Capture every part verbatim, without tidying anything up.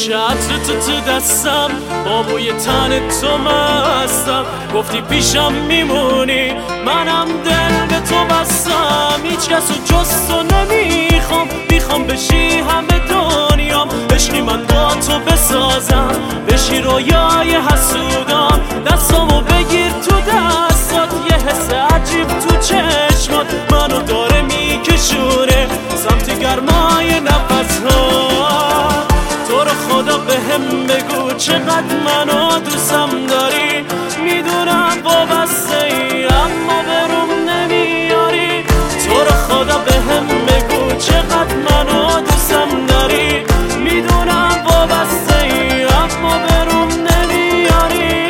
شیشه عطر تو تو دستم، با بوی تن تو مستم. گفتی پیشم میمونی، منم دل به تو بستم. هیچ کسو جز تو نمیخوام، میخوام بشی همه دنیام. عشقی من با تو بسازم، بشی رویای حسودام. دستامو بگیر تو دستات، یه حس عجیب تو چشمات منو داره میکشونه سمت گرمای نفسها. تو رو خدا بهم بگو چقدر منو دوستم داری. میدونم وابسته ای اما بروم نمیاری. تو رو خدا بهم بگو چقدر منو دوستم داری. میدونم وابسته ای اما بروم نمیاری.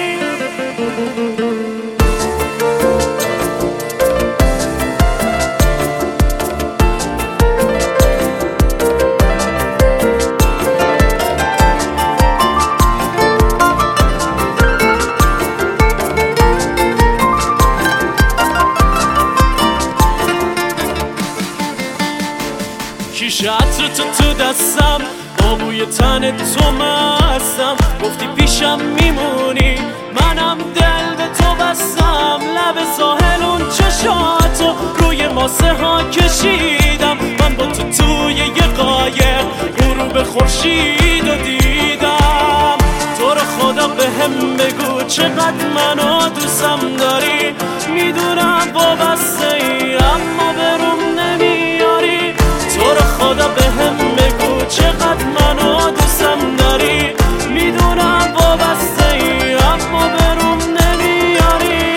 شیشه عطر تو تو دستم، با بوی تن تو مستم. گفتی پیشم میمونی، منم دل به تو بستم. لب ساحل اون چشاتو روی ماسه ها کشیدم. من با تو توی یه قایق غروب خورشید رو دیدم. تو رو خدا بهم بگو چقدر منو دوستم داری. میدونم وابسته ای اما بروم نمیاری. تو رو خدا بهم بگو چقدر منو دوستم داری. میدونم وابسته ای اما بروم نمیاری.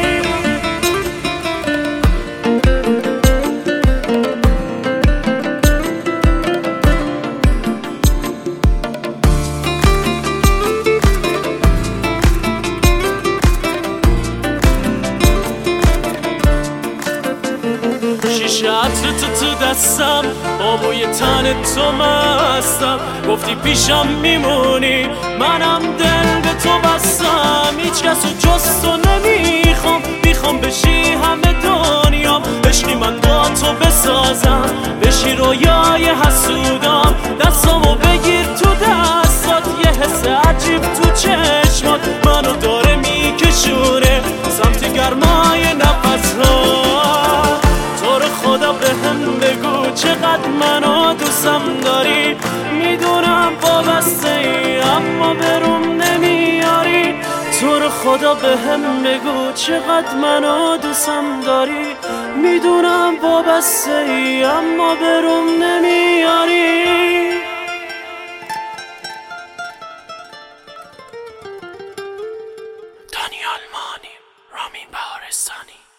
شیشه عطر تو تو دستم، با بوی تن تو مستم. گفتی پیشم میمونی، منم دل به تو بستم. هیچ کسو جز تو نمیخوام، میخوام بشی همه دنیام. عشقی من با تو بسازم، بشی رویای حسودام. دستامو بگیر تو دستات، یه حس عجیب تو چشمات منو داره میکشونه سمت گرمای نفسها. تو رو خدا بهم بگو چقدر منو دوستم داری. میدونم وابسته ای اما بروم نمیاری. تو رو خدا بهم بگو چقدر منو دوستم داری. میدونم وابسته ای اما بروم نمیاری. دانیال مانی، رامین بهارستانی.